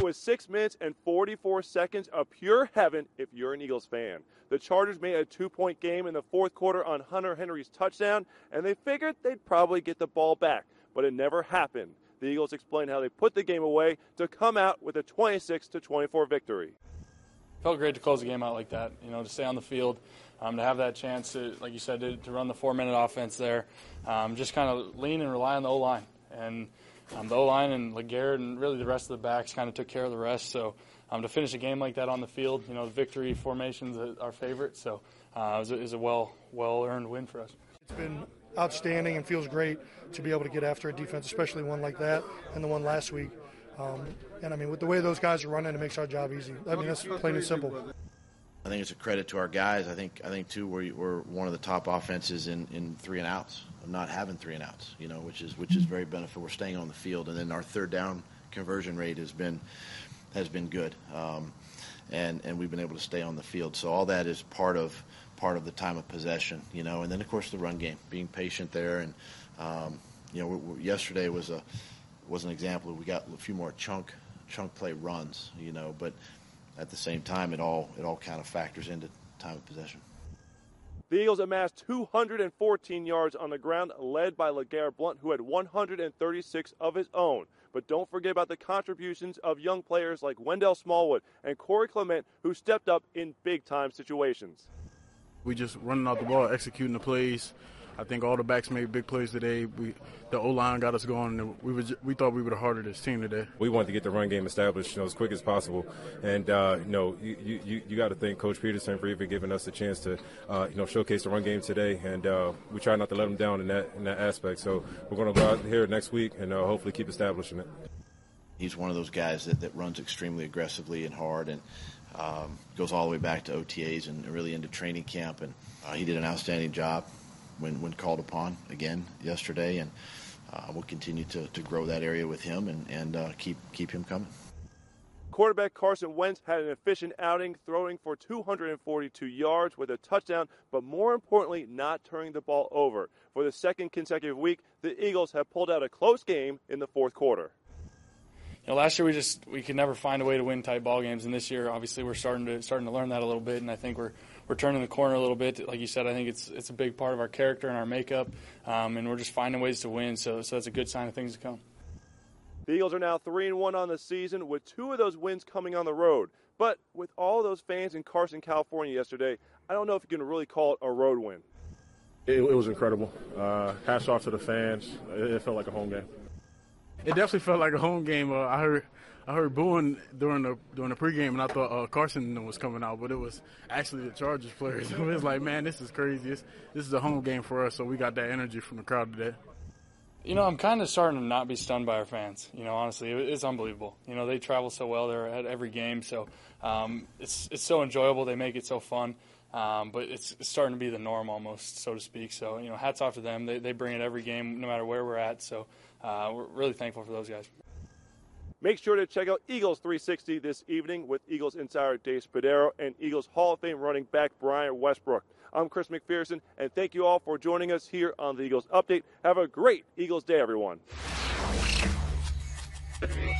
was 6 minutes and 44 seconds of pure heaven if you're an Eagles fan. The Chargers made a 2-point game in the fourth quarter on Hunter Henry's touchdown, and they figured they'd probably get the ball back, but it never happened. The Eagles explained how they put the game away to come out with a 26-24 victory. Felt great to close the game out like that, to stay on the field, to have that chance to, like you said, to run the 4-minute offense there, just kind of lean and rely on the O-line. And the O-line and LeGarrette and really the rest of the backs kind of took care of the rest. So to finish a game like that on the field, the victory formation's our favorite. So it was a well-earned win for us. It's been outstanding and feels great to be able to get after a defense, especially one like that and the one last week. And with the way those guys are running, it makes our job easy. That's plain and simple. I think it's a credit to our guys. I think too, we're one of the top offenses in 3 and outs, not having 3 and outs, which is very beneficial. We're staying on the field, and then our third down conversion rate has been good, and we've been able to stay on the field. So all that is part of the time of possession, and then of course the run game, being patient there, and yesterday was an example. We got a few more chunk play runs, but at the same time, it all kind of factors into time of possession. The Eagles amassed 214 yards on the ground, led by LeGarrette Blount, who had 136 of his own. But don't forget about the contributions of young players like Wendell Smallwood and Corey Clement, who stepped up in big-time situations. We just running out the ball, executing the plays. I think all the backs made big plays today. The O-line got us going, and we thought we were the hardest team today. We wanted to get the run game established, as quick as possible. And, you got to thank Coach Peterson for even giving us a chance to, showcase the run game today. And we try not to let them down in that aspect. So we're going to go out here next week and hopefully keep establishing it. He's one of those guys that runs extremely aggressively and hard, and goes all the way back to OTAs and really into training camp. And he did an outstanding job when called upon again yesterday, and we'll continue to grow that area with him and keep him coming. Quarterback Carson Wentz had an efficient outing, throwing for 242 yards with a touchdown, but more importantly, not turning the ball over. For the second consecutive week, the Eagles have pulled out a close game in the fourth quarter. Last year we could never find a way to win tight ball games, and this year obviously we're starting to learn that a little bit, and I think we're turning the corner a little bit. Like you said, I think it's a big part of our character and our makeup, and we're just finding ways to win. So that's a good sign of things to come. The Eagles are now 3-1 on the season, with 2 of those wins coming on the road. But with all those fans in Carson, California yesterday, I don't know if you can really call it a road win. It was incredible. Hats off to the fans. It felt like a home game. It definitely felt like a home game. I heard booing during the pregame, and I thought Carson was coming out, but it was actually the Chargers players. It was like, man, this is crazy. This is a home game for us, so we got that energy from the crowd today. I'm kind of starting to not be stunned by our fans. Honestly, it's unbelievable. They travel so well. They're at every game, so it's so enjoyable. They make it so fun, but it's starting to be the norm almost, so to speak. So, hats off to them. They bring it every game, no matter where we're at. So we're really thankful for those guys. Make sure to check out Eagles 360 this evening with Eagles insider Dave Spadaro and Eagles Hall of Fame running back Brian Westbrook. I'm Chris McPherson, and thank you all for joining us here on the Eagles Update. Have a great Eagles Day, everyone.